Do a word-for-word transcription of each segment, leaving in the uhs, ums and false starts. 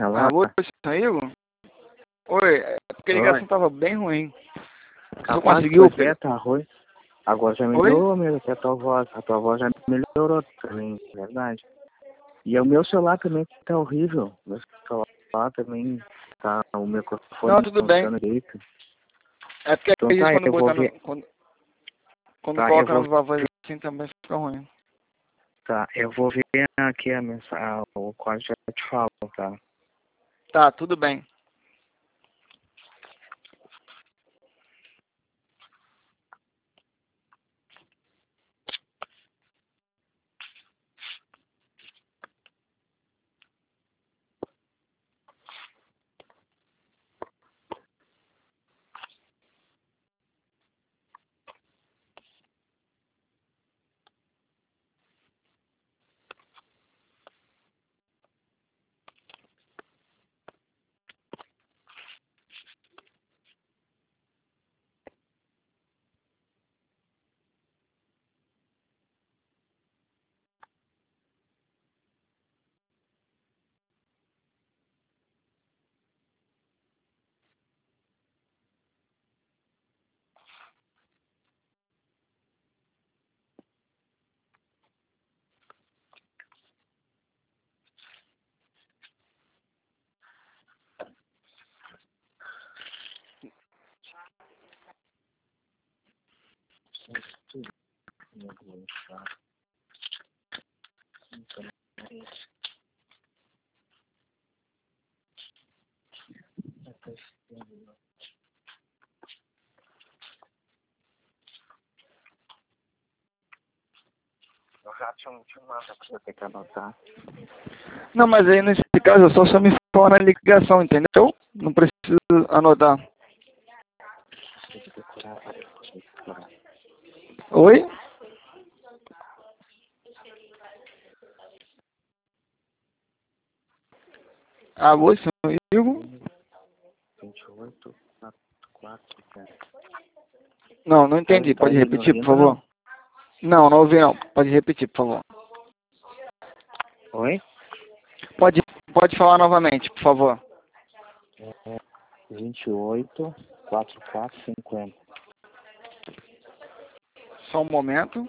Olá. Alô, Igor? Oi, é porque a ligação tava bem ruim. Você não conseguiu? Até tá ruim. Agora já melhorou, meu, até a tua voz. A tua voz já melhorou também, verdade. E o meu celular também tá horrível. Meu celular também tá, o microfone Não, tudo bem. direito. É porque Então, às vezes tá, quando eu botar vou ver. no, quando, quando Tá, coloca eu na vou, voz assim também fica ruim. tá, eu vou ver aqui a mensagem, o código já te falo, tá? Tá, tudo bem. Eu já tinha um nada pra você ter que anotar. Não, mas aí nesse caso eu só só me for na ligação, entendeu? Não preciso anotar. Tem que decorar, tem que decorar. Oi? Alô, senhor Igor? vinte e oito, quatro, quatro. Não, não entendi. Tá Pode me repetir, por ouvindo, favor? não? Não, não ouvi não. Pode repetir, por favor. Oi? Pode, pode falar novamente, por favor. É vinte e oito, quarenta e quatro, cinquenta. Só um momento.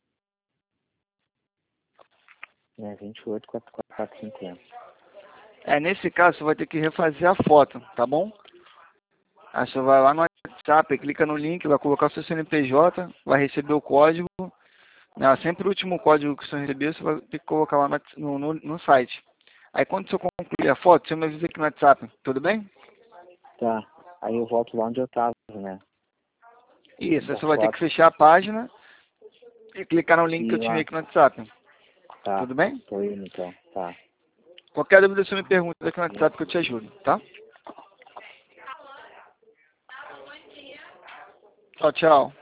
É vinte e oito, quarenta e quatro, cinquenta. É, nesse caso você vai ter que refazer a foto, tá bom? Aí você vai lá no WhatsApp, clica no link, vai colocar o seu C N P J, vai receber o código. Né, sempre o último código que você receber, você vai ter que colocar lá no, no, no site. Aí quando você concluir a foto, você me avisa aqui no WhatsApp, tudo bem? Tá. Aí eu volto lá onde eu tava, né? Isso, aí Da você vai ter foto. que fechar a página e clicar no link que E eu te enviei lá. aqui no WhatsApp. Tá. Tudo bem? Tô indo então. Tá. Qualquer dúvida você me pergunta aqui no WhatsApp que eu te ajudo, tá? Tchau, tchau.